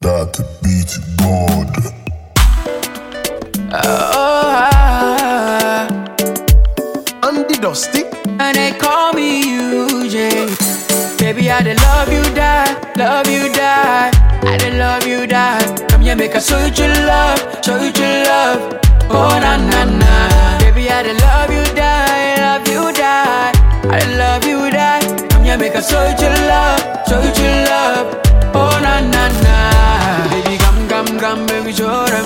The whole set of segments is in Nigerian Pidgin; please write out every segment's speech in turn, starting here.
that beat God. Andy Dusty. And they call me UJ. Baby, I dey love you, die, love you, die. I dey love you, die. Come here, make a show you true love, show you true love. Oh na na na. Baby, I dey love you, die, love you, die. I dey love you, die. Come here, make a show you true love, show you true love. Oh na na na. Baby, come, baby, show them.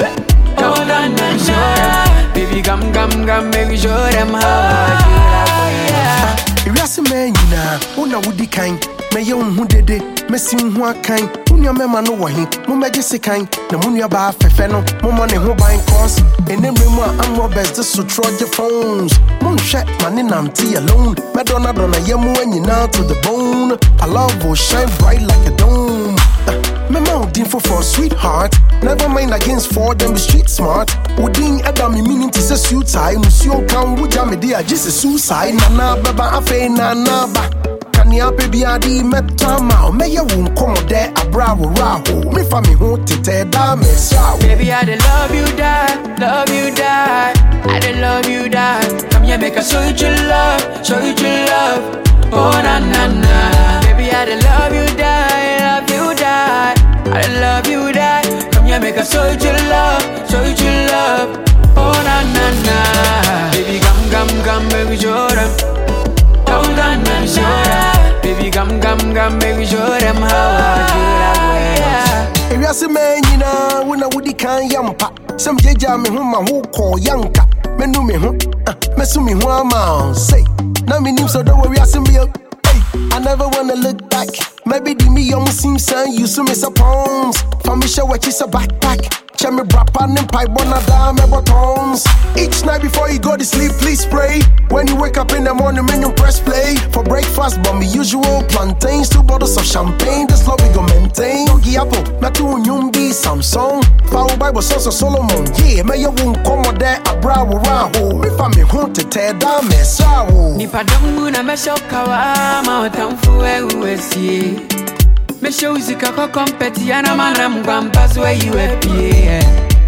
Oh na na na. Baby, come, baby, show them how I do that. If you see me, you know, una woody kind. Me young who did it, Messi who are kind. Unya mema no wahi, Mumaji se kind. The munya ba fefeno, Mumone who buying course. And then I'm more best just to try your phones. Moon shut money tea alone. Madonna donna yamu when you now to the bone. I love will shine bright like a dome. Me mountain for sweetheart. Never mind against four, them be street smart. Udin Adam meaning to say suit tie. Musio can wuja me dia just a suicide. Nana baba afe nana ba. Kanya baby adi metama. Me ya won come there a bravo raho. Me fa me ho tete da me sao. Baby I dey love you die, love you die. I dey love you die. Come here make a show you true love, show you true love. Oh na na na. Baby I dey love you die, love you die. I love you, die. Come here, make a show you true love, show you true love. Oh na na na. Baby, come, baby, show them. Oh na na na. Baby, come, baby, show them how I do that way. If you see me, you know, when I would can yampa. Some jaja me whom my who call yanka. Me no me who, me so me who am say. Now me name so don't worry, I see me. I never wanna look back. Maybe the me young seems son, you so miss a poems. For me show what is a backpack. Check me rap and pipe on a dime buttons. Each night before you go to sleep, please pray. When you wake up in the morning, when you press play. For breakfast, but me usual plantains, 2 bottles of champagne. This love we go maintain. Yogi apple, Matu Nyumbi, Samsung. Power Bible Sons of Solomon. Yeah, may you won't come there, a bravo raho. If I'm a hunter, tear down, mess out. Nipa dongu na mesho kawa, mautamfu uwesi. Me show zika kwa kompeti ya na mana mgwampas where you appear.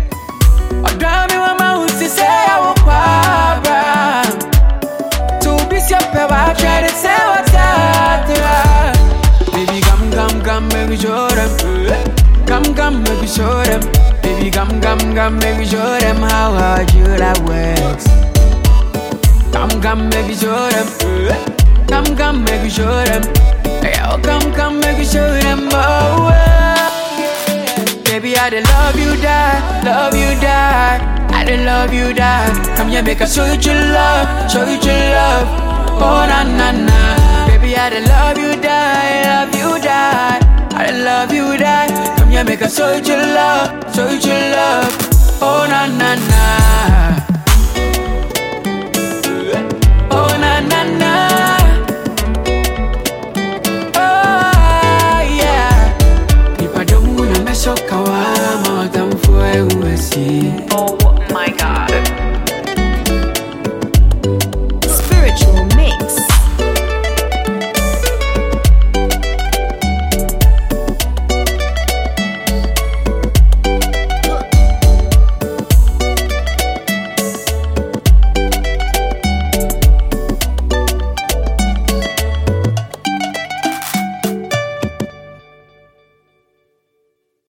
Odrami wa mahusi se ya wakwabra. Tubisi ya pewa try to say what's up. Baby come, baby show them. Come, baby show them. Baby come, baby show them how hard you that works. Come, baby show them. Come, baby show them. Oh, come, make me show them oh, Baby, I dey love you, die, love you, die. I dey love you, die. Come here, make a show you true love, show you true love. Oh, na, na, na. Baby, I dey love you, die, love you, die. I dey love you, die. Come here, make a show you true love, show you true love. Oh, na, na, na. Oh, na, na, na. Sokawa, mautamfu uwesi.